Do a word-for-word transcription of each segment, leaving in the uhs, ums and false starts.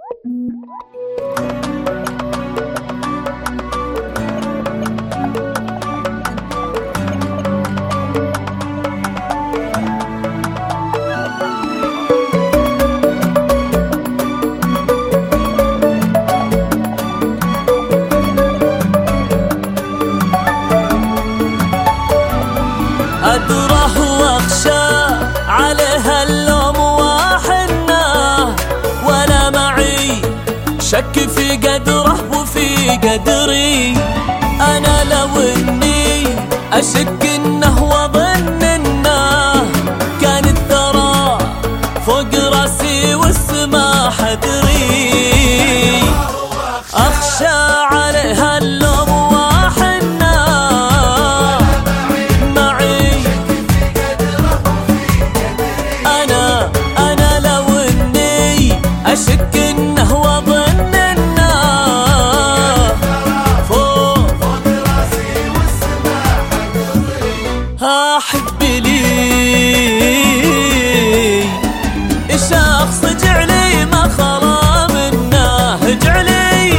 أدره وأخشى عليها اللوم وحنه، ولا معي شك في قدره وفي قدري. أنا لو إني أشك إنه وظن إنه كان الثرى فوق راسي والسما حدري. أخشى عليها اللوم وحنه، معي أنا أنا لو إني أشك إنه وظن إنه فوق راسي والسما حدري. أحب لي شخص جعلي ما خلا منه، جعلي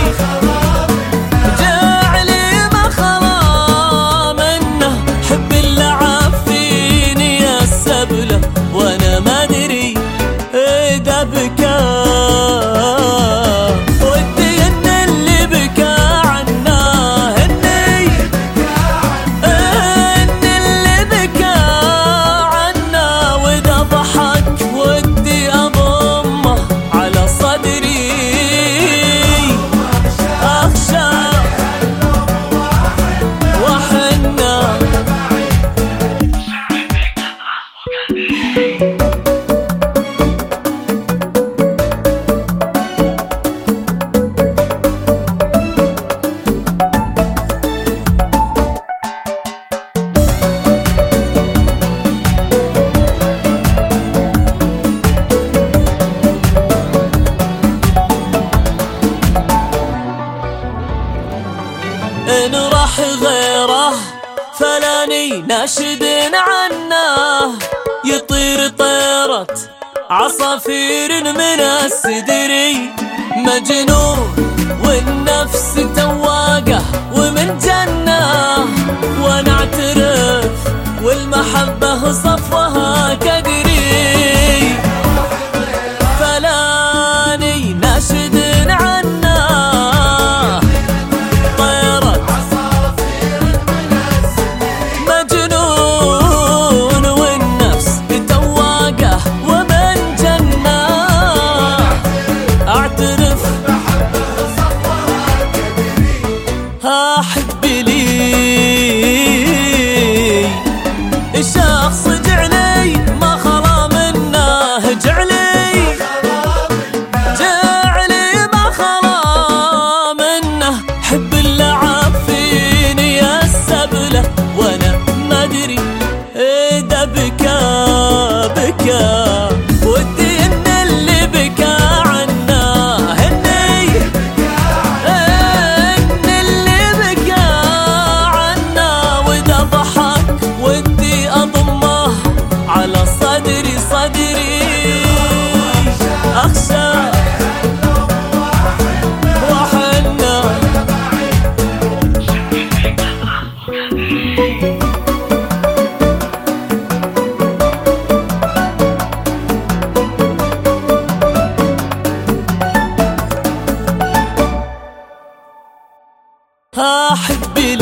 جعلي ما خلا منه. حب اللي عافيني السبله وانا ما ادري اذا بكى، ودي ان اللي بكى عنه اني ان اللي بكى عنه، واذا ضحك ودي اضمه على صدري. اخشى وحنه إن راح غيره فلاني ناشد عنه، يطير طيرة عصافير من السدري. مجنون والنفس تواقه ومن جنة، وانا اعترف والمحبة صفوها كدري. فلاني ناشد عنه، أحب لي شخص جعلي ما خلا منه، جعلي جعلي ما خلا منه. حب اللي عافيني السبله وانا ما ادري اذا بكى بكى، ودي ان اللي بكى عنه اني على صدري صدري. أخشى وحنه أحب